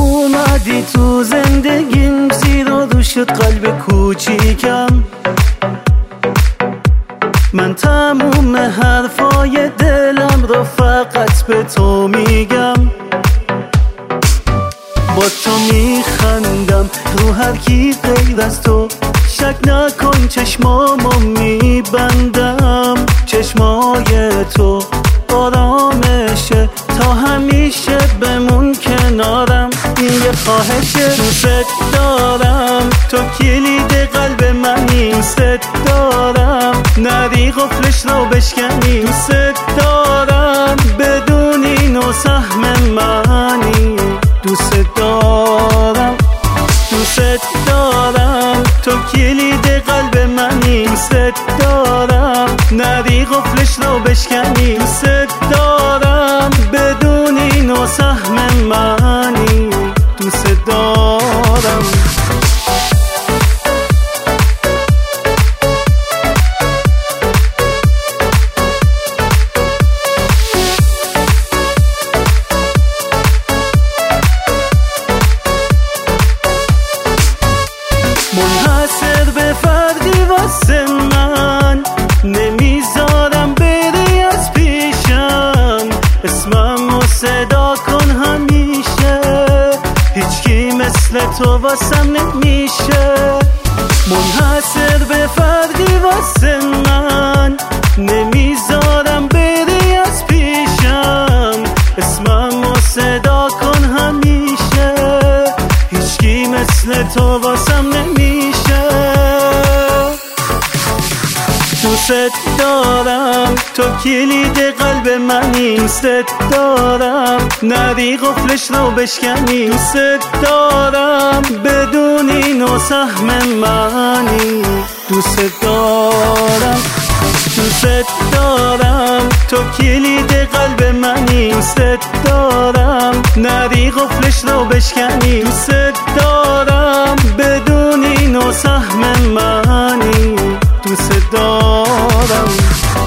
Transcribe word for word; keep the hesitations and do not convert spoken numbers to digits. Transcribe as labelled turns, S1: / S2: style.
S1: اومدی تو زندگیم، زیر و رو شد قلب کوچیکم. من تموم حرفای دلم رو فقط به تو میگم. با تو میخندم رو هر کی غیر از تو. شک نکن چشمامو میبندم. چشمای تو آرامشه، تا همیشه بمون کنارم. این یه خواهشه، دوست دارم. تو کلید قلب منی، دوست دارم. نری قفلش رو بشکنی، دوست دارم. بدونی نو سهم منی، دوست دارم. دوست دارم. تو کلید قلب منی، دوست دارم. نری قفلش رو بشکنی، دوست دارم. بدونی نو سهم منی، دوست دارم. منحصر به فردی واسه من، نمیذارم بری از پیشم. اسممو صدا کن همیشه، هیچکی مثل تو واسم نمیشه. منحصر به فردی واسه من، نمیذارم بری از پیشم. اسممو صدا کن همیشه، هیچکی مثل تو واسم نمیشه. دوست دارم. تو کلید قلب منی، دوست دارم. نری قفلش رو بشکنی، دوست دارم. بدونی نو سهم منی، دوست دارم. دوست دارم. تو کلید قلب منی، دوست دارم. نری قفلش رو بشکنی، دوست دارم. بدونی نو سهم منی، دوست دارم.